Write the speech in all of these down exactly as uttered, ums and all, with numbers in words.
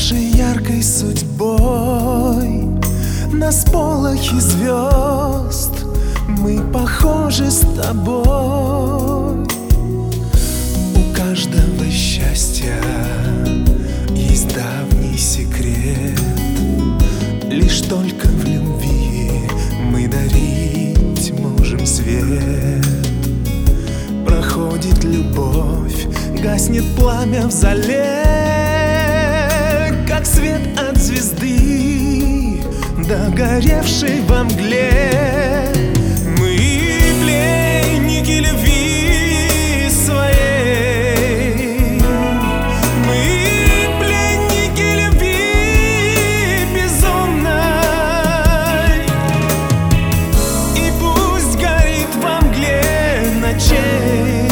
нашей яркой судьбой, на сполохи звезд мы похожи с тобой. У каждого счастья есть давний секрет, лишь только в любви мы дарить можем свет. Проходит любовь, гаснет пламя в зале, как свет от звезды, догоревшей во мгле. Мы пленники любви своей, мы пленники любви безумной. И пусть горит во мгле ночей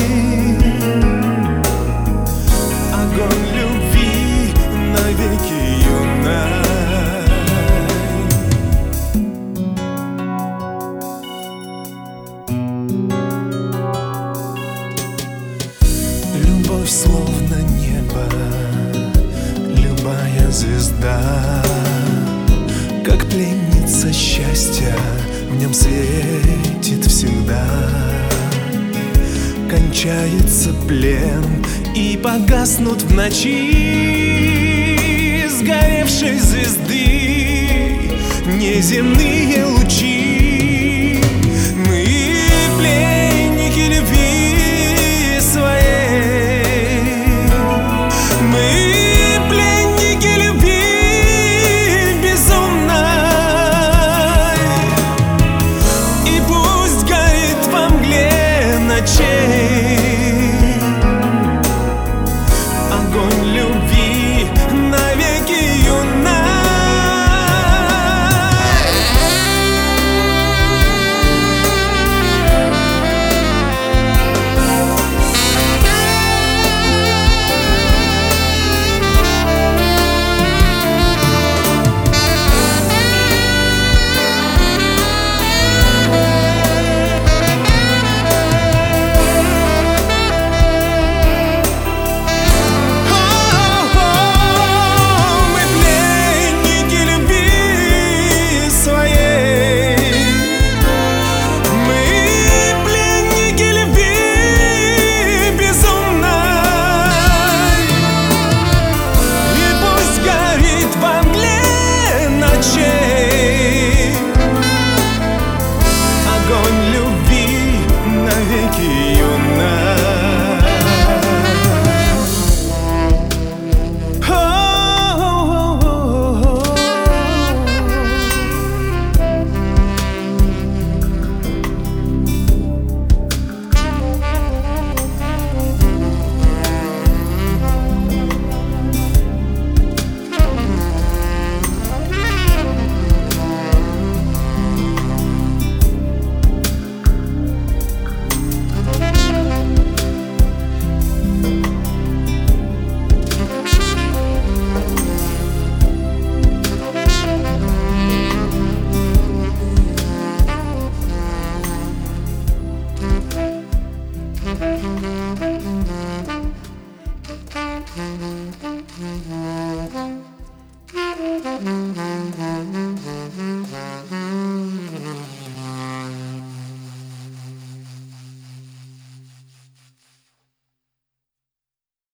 огонь любви навеки юной. Любовь словно небо, любая звезда, как пленница счастья, в нем светит всегда. Кончается плен и погаснут в ночи сгоревшей звезды неземные